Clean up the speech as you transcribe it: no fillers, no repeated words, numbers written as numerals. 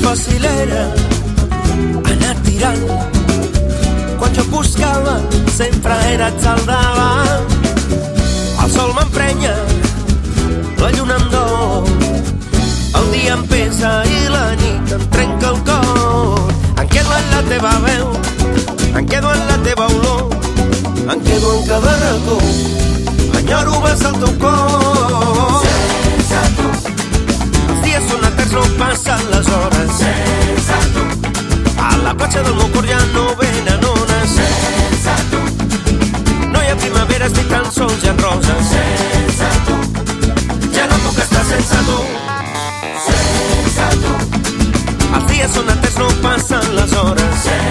fossilera ha anat tirant. Quan jo buscava sempre eres al davant. El sol m'emprenya, la lluna em dol, el dia em pesa i la nit em trenca el cor. Em quedo en la teva veu, em quedo en la teva olor, em quedo en cada racó, enyoro besar el teu cor. Sense tu els dies són eterns, no passen les hores. Sense tu a la platja del meu cor ja no venen ones. Sense tu no hi ha primaveres ni tan sols hi ha roses. Sense tu ja no puc estar sense tu. Sense tu els dies són eterns, no passen les hores.